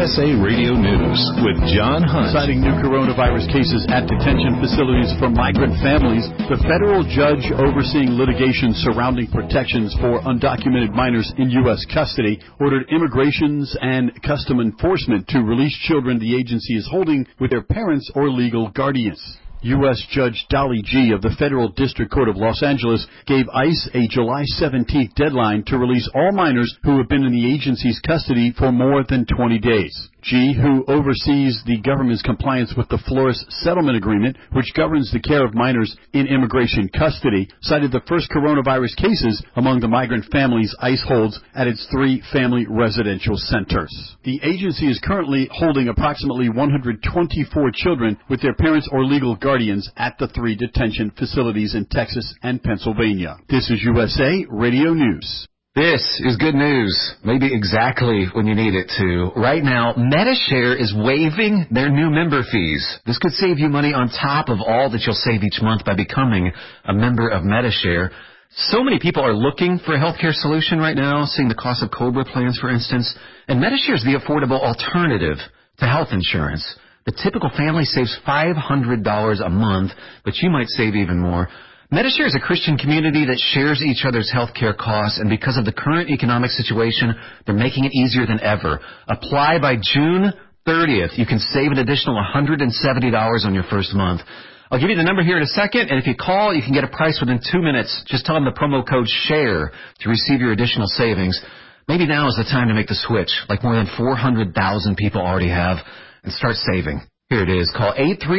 USA Radio News with John Hunt. Citing new coronavirus cases at detention facilities for migrant families, the federal judge overseeing litigation surrounding protections for undocumented minors in U.S. custody ordered immigrations and custom enforcement to release children the agency is holding with their parents or legal guardians. U.S. Judge Dolly G. of the Federal District Court of Los Angeles gave ICE a July 17th deadline to release all minors who have been in the agency's custody for more than 20 days. G., who oversees the government's compliance with the Flores Settlement Agreement, which governs the care of minors in immigration custody, cited the first coronavirus cases among the migrant families ICE holds at its 3 family residential centers. The agency is currently holding approximately 124 children with their parents or legal guardians at the 3 detention facilities in Texas and Pennsylvania. This is USA Radio News. This is good news, maybe exactly when you need it to. Right now, Medi-Share is waiving their new member fees. This could save you money on top of all that you'll save each month by becoming a member of Medi-Share. So many people are looking for a healthcare solution right now, seeing the cost of COBRA plans, for instance, and Medi-Share is the affordable alternative to health insurance. The typical family saves $500 a month, but you might save even more. Medi-Share is a Christian community that shares each other's health care costs, and because of the current economic situation, they're making it easier than ever. Apply by June 30th. You can save an additional $170 on your first month. I'll give you the number here in a second, and if you call, you can get a price within 2 minutes. Just tell them the promo code SHARE to receive your additional savings. Maybe now is the time to make the switch, like more than 400,000 people already have, and start saving. Here it is. Call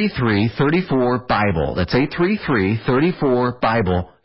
833-34-BIBLE. That's 833-34-BIBLE.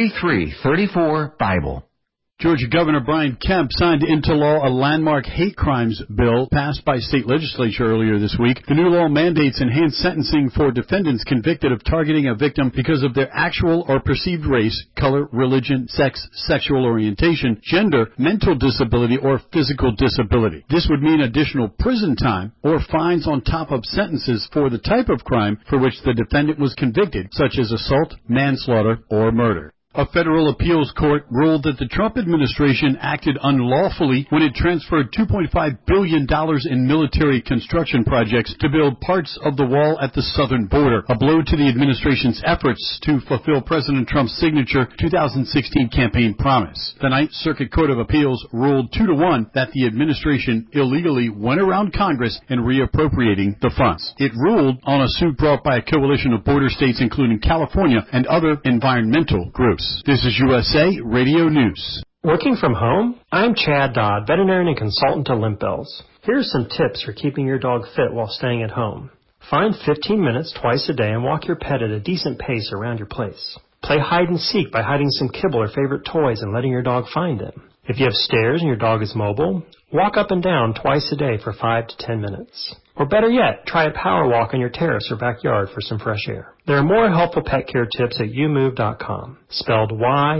833-34-BIBLE. Georgia Governor Brian Kemp signed into law a landmark hate crimes bill passed by state legislature earlier this week. The new law mandates enhanced sentencing for defendants convicted of targeting a victim because of their actual or perceived race, color, religion, sex, sexual orientation, gender, mental disability, or physical disability. This would mean additional prison time or fines on top of sentences for the type of crime for which the defendant was convicted, such as assault, manslaughter, or murder. A federal appeals court ruled that the Trump administration acted unlawfully when it transferred $2.5 billion in military construction projects to build parts of the wall at the southern border, a blow to the administration's efforts to fulfill President Trump's signature 2016 campaign promise. The Ninth Circuit Court of Appeals ruled 2-1 that the administration illegally went around Congress in reappropriating the funds. It ruled on a suit brought by a coalition of border states, including California and other environmental groups. This is USA Radio News. Working from home? I'm Chad Dodd, veterinarian and consultant to Limp Bells. Here are some tips for keeping your dog fit while staying at home. Find 15 minutes twice a day and walk your pet at a decent pace around your place. Play hide and seek by hiding some kibble or favorite toys and letting your dog find them. If you have stairs and your dog is mobile, walk up and down twice a day for 5 to 10 minutes. Or better yet, try a power walk on your terrace or backyard for some fresh air. There are more helpful pet care tips at youmove.com, spelled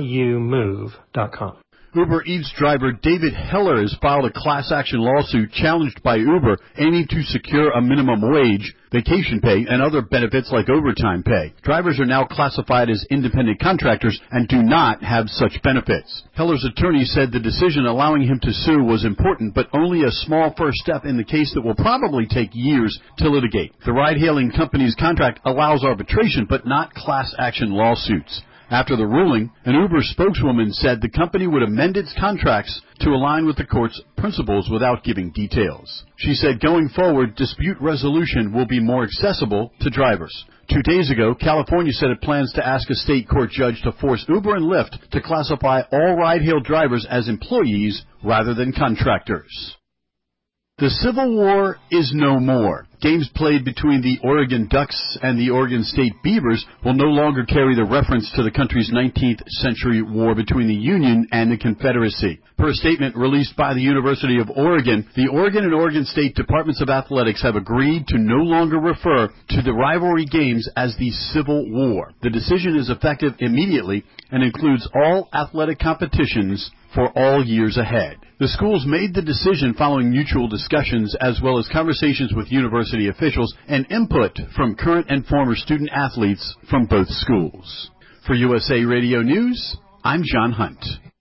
YOUMOVE.com. Uber Eats driver David Heller has filed a class action lawsuit challenged by Uber aiming to secure a minimum wage, vacation pay, and other benefits like overtime pay. Drivers are now classified as independent contractors and do not have such benefits. Heller's attorney said the decision allowing him to sue was important, but only a small first step in the case that will probably take years to litigate. The ride-hailing company's contract allows arbitration, but not class action lawsuits. After the ruling, an Uber spokeswoman said the company would amend its contracts to align with the court's principles without giving details. She said going forward, dispute resolution will be more accessible to drivers. 2 days ago, California said it plans to ask a state court judge to force Uber and Lyft to classify all ride-hail drivers as employees rather than contractors. The Civil War is no more. Games played between the Oregon Ducks and the Oregon State Beavers will no longer carry the reference to the country's 19th century war between the Union and the Confederacy. Per a statement released by the University of Oregon, the Oregon and Oregon State Departments of Athletics have agreed to no longer refer to the rivalry games as the Civil War. The decision is effective immediately and includes all athletic competitions for all years ahead. The schools made the decision following mutual discussions as well as conversations with university officials and input from current and former student athletes from both schools. For USA Radio News, I'm John Hunt.